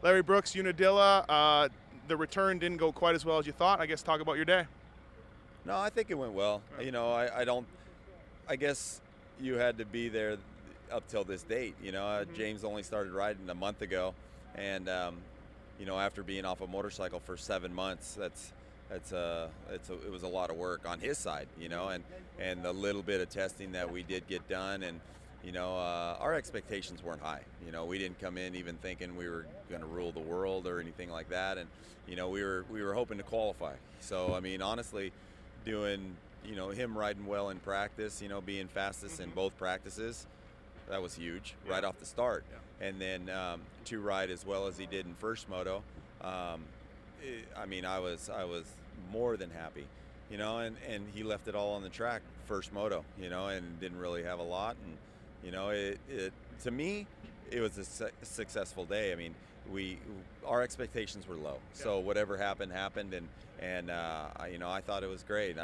Larry Brooks, Unadilla. The return didn't go quite as well as you thought. I guess talk about your day. No, I think it went well. You know, I don't. I guess you had to be there up till this date. You know, James only started riding a month ago, and you know, after being off a motorcycle for 7 months, it was a lot of work on his side. You know, and the little bit of testing that we did get done, and you know, our expectations weren't high. You know, we didn't come in even thinking we were going to rule the world or anything like that, and you know, we were hoping to qualify. So I mean, honestly, doing, you know, him riding well in practice, you know, being fastest in both practices, that was huge right off the start. And then to ride as well as he did in first moto, I mean, I was more than happy, you know, and he left it all on the track first moto, you know, and didn't really have a lot. And, you know, it to me, it was a successful day. I mean, our expectations were low, so whatever happened, and you know, I thought it was great.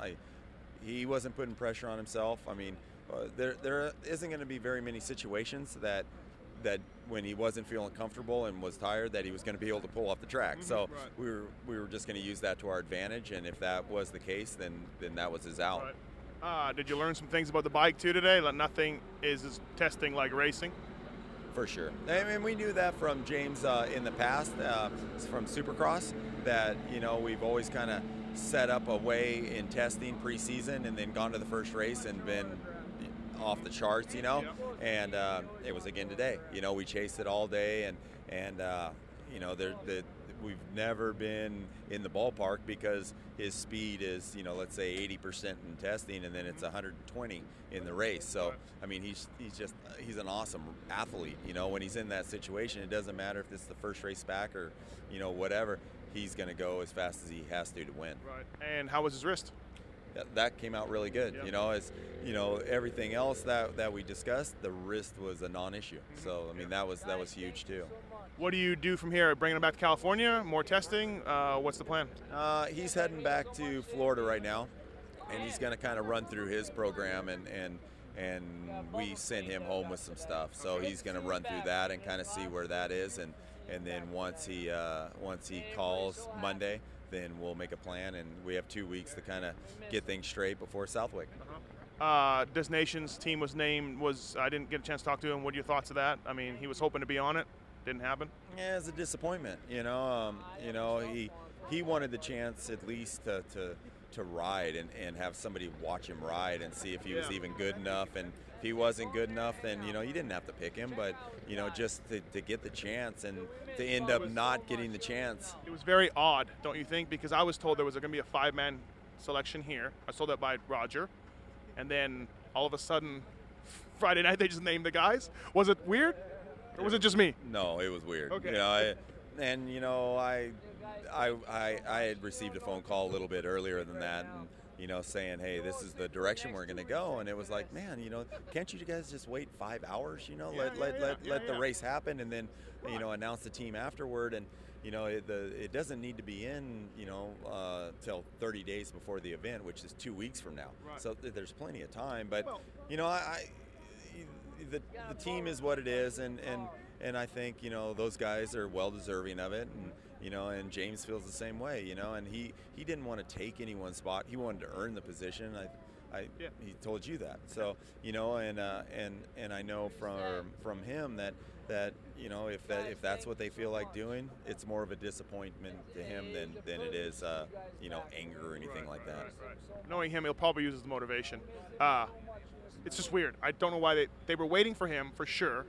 He wasn't putting pressure on himself. I mean, there isn't going to be very many situations that when he wasn't feeling comfortable and was tired, that he was going to be able to pull off the track. So we were just going to use that to our advantage, and if that was the case, then that was his out. Did you learn some things about the bike too today? Like nothing is testing like racing. For sure. I mean, we knew that from James in the past, from Supercross, that, you know, we've always kind of set up a way in testing preseason and then gone to the first race and been off the charts, you know. And it was again today. You know, we chased it all day, and you know, we've never been in the ballpark because his speed is, you know, let's say 80% in testing, and then it's 120 in the race. So I mean, he's an awesome athlete. You know, when he's in that situation, it doesn't matter if it's the first race back or, you know, whatever. He's going to go as fast as he has to win. Right. And how was his wrist? That came out really good. You know, as you know, everything else that we discussed, the wrist was a non-issue. So I mean, that was huge too. What do you do from here? Bringing him back to California? More testing? What's the plan? He's heading back to Florida right now, and he's going to kind of run through his program, and we sent him home with some stuff. So he's going to run through that and kind of see where that is, and then once he calls Monday, then we'll make a plan, and we have 2 weeks to kind of get things straight before Southwick. Destinations team was named. I didn't get a chance to talk to him. What are your thoughts of that? I mean, he was hoping to be on it. Didn't happen. Yeah, it's a disappointment. You know, he wanted the chance at least to ride and have somebody watch him ride and see if he was even good enough. And if he wasn't good enough, then, you know, you didn't have to pick him. But, you know, just to get the chance and to end up not getting the chance. It was very odd, don't you think? Because I was told there was going to be a 5-man selection here. I was told that by Roger. And then all of a sudden, Friday night, they just named the guys. Was it weird? Or was it just me? No, it was weird. Okay. You know, I had received a phone call a little bit earlier than that, and, you know, saying, hey, this is the direction we're going to go. And it was like, man, you know, can't you guys just wait 5 hours? You know, let the race happen, and then, you know, announce the team afterward. And, you know, it doesn't need to be in, you know, till 30 days before the event, which is 2 weeks from now. Right. So there's plenty of time. But, you know, the team is what it is, and I think, you know, those guys are well deserving of it, and, you know, and James feels the same way, you know, and he didn't want to take anyone's spot. He wanted to earn the position. He told you that. So, you know, and I know from him that you know, if that's what they feel like doing, it's more of a disappointment to him than it is you know, anger or anything like that. Right. Knowing him, he'll probably use it as motivation. It's just weird. I don't know why they were waiting for him for sure.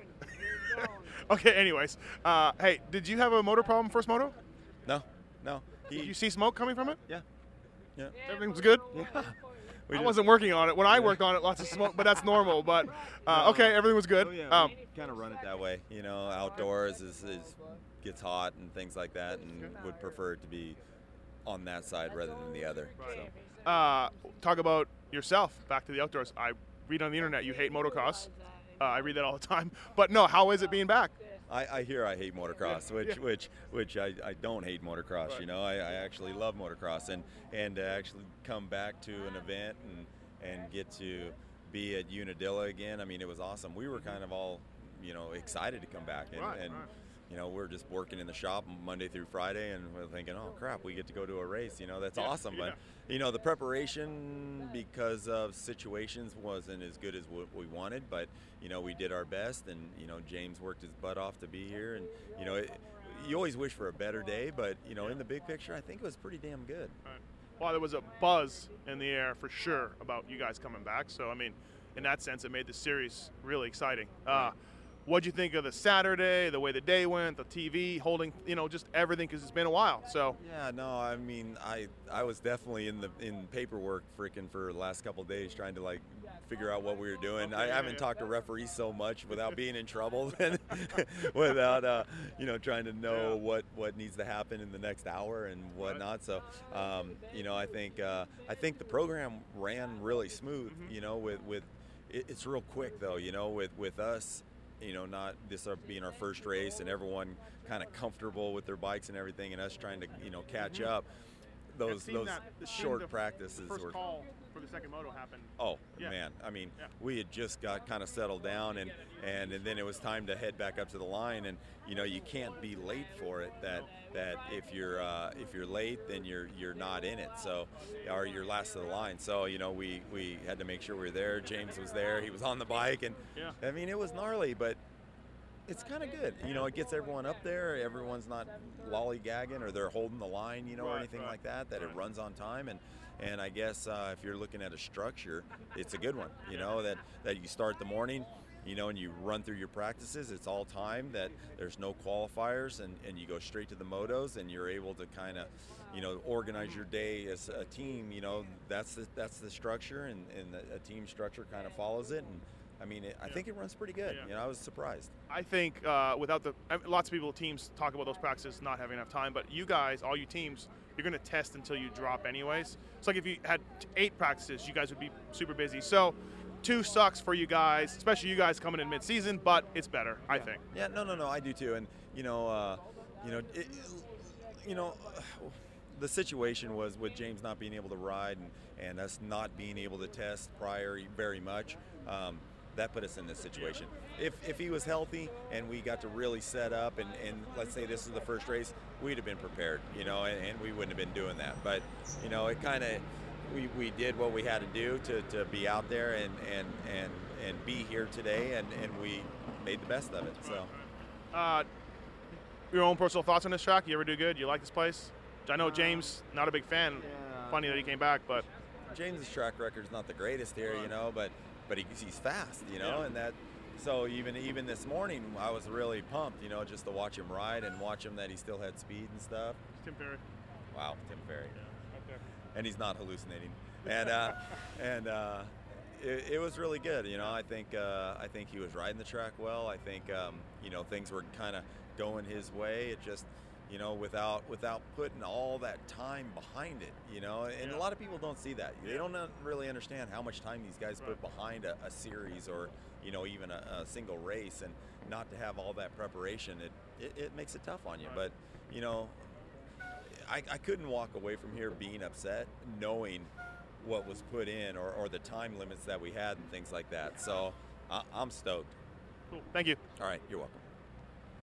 Okay, anyways. Hey, did you have a motor problem first moto? No. Did you see smoke coming from it? Yeah. Everything was good? Yeah. I wasn't working on it. When I worked on it, lots of smoke, but that's normal. But, okay, everything was good. Oh, yeah, kind of run it that way. You know, outdoors gets hot and things like that, and would prefer it to be on that side rather than the other. Right. So. Talk about yourself, back to the outdoors. I read on the internet you hate motocross. I read that all the time. But no, how is it being back? I hear I hate motocross, which I don't hate motocross. Right. You know, I actually love motocross, and to actually come back to an event and get to be at Unadilla again. I mean, it was awesome. We were kind of all, you know, excited to come back, and we're just working in the shop Monday through Friday, and we're thinking, oh crap, we get to go to a race. That's awesome. Yeah. But the preparation, because of situations, wasn't as good as what we wanted. But we did our best, and James worked his butt off to be here, and you always wish for a better day, but in the big picture, I think it was pretty damn good. Right. Well, there was a buzz in the air for sure about you guys coming back. So I mean, in that sense, it made the series really exciting. What'd you think of the Saturday, the way the day went, the TV holding, just everything, because it's been a while. So yeah, no, I mean, I was definitely in paperwork freaking for the last couple of days trying to figure out what we were doing. I haven't talked to referees so much without being in trouble and without trying to know what needs to happen in the next hour and whatnot. So I think the program ran really smooth. With it's real quick though. With us. Not this being our first race and everyone kind of comfortable with their bikes and everything, and us trying to catch up. Those short practices the first were. Call for the second moto happened. Oh man, I mean, we had just got kind of settled down, and then it was time to head back up to the line, and you can't be late for it. That if you're late, then you're not in it. So, or you're last to the line. So we had to make sure we were there. James was there. He was on the bike, and I mean it was gnarly, but it's kind of good. It gets everyone up there. Everyone's not lollygagging or they're holding the line, or anything like that. That it runs on time, and I guess if you're looking at a structure, it's a good one. That you start the morning. And you run through your practices. It's all time, that there's no qualifiers, and you go straight to the motos, and you're able to kind of, organize your day as a team. That's the structure, and a team structure kind of follows it. And I mean, I think it runs pretty good. I was surprised. I think lots of people, teams talk about those practices not having enough time, but you guys, all you teams, you're going to test until you drop anyways. It's like if you had 8 practices, you guys would be super busy. So 2 sucks for you guys, especially you guys coming in mid-season, but it's better, I think. Yeah, no, I do too. And the situation was with James not being able to ride and us not being able to test prior very much. That put us in this situation. If he was healthy and we got to really set up, and let's say this is the first race, we'd have been prepared, and we wouldn't have been doing that. But it kind of. We did what we had to do to be out there and be here today, and we made the best of it. So, your own personal thoughts on this track? You ever do good? You like this place? I know James, not a big fan. Yeah. Funny that he came back, but James's track record's not the greatest here, but he's fast, and that. So even this morning, I was really pumped, just to watch him ride and watch him that he still had speed and stuff. Tim Ferry. Wow, Tim Ferry. Yeah. And he's not hallucinating, and it was really good. I think he was riding the track well. I think things were kind of going his way. It just without putting all that time behind it. And a lot of people don't see that. They don't really understand how much time these guys put behind a series or even a single race, and not to have all that preparation. It makes it tough on you, but I couldn't walk away from here being upset, knowing what was put in or the time limits that we had and things like that. So I'm stoked. Cool. Thank you. All right. You're welcome.